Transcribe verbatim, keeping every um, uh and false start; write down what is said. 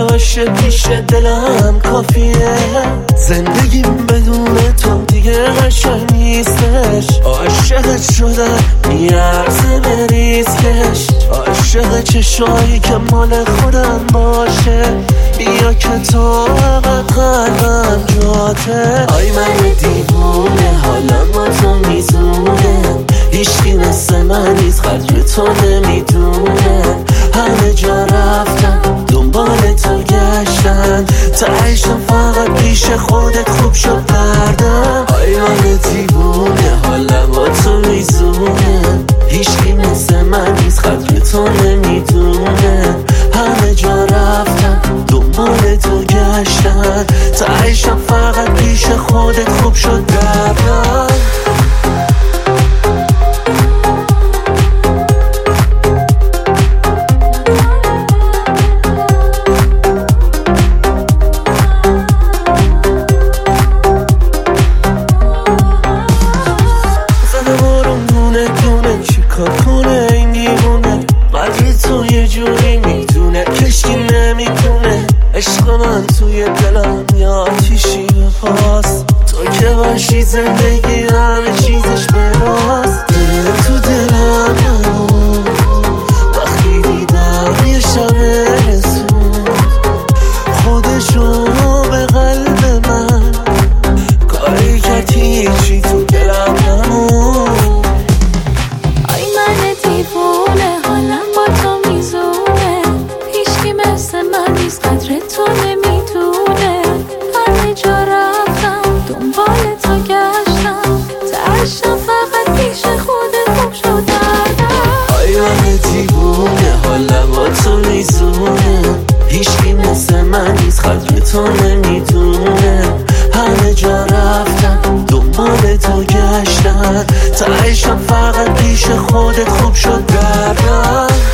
باشه پیش دلم کافیه. زندگیم بدون تو دیگه قشنگ نیستش. عاشقت شدم میارزه به ریسکش. عاشق چشایی که مال خودم باشه. بیا که تو فقط قلبم جاته. آی من دیوونه حالا با تو میزونه. هیچکی مثل من نیست قدر تو نمیدونه. همه جا رفتم دنبال تو گشتن. تهشم فقط پیش خودت خوب شد دردم. آی من دیوونه حالا با تو میزونه. هیچکی مثل من نیست قدر تو نمیدونه. همه جا رفتم دنبال تو گشتن. تهشم فقط پیش خودت خوب شد دردم. کنه این دیوونه قدر تو یه جوری میدونه. کشکی نمیتونه عشق من توی دلم یا آتیشی به پاس. تو که باشی زندگی همه چیزش براست. دل تو دلم نمون وقتی دیدم یه شب رسون خودشو به قلب من. کاری کردی هیچی تو دلم نمون. قدر تو نمیدونه. همه جا رفتم دنبال تو گشتم. تهشم فقط پیش خودت خوب شد دردم. آی من دیوونه حالا با تو میزونه. هیچکی مثل من نیست قدر تو نمیدونه. همه جا رفتم دنبال تو گشتم. تهشم فقط پیش خودت خوب شد دردم.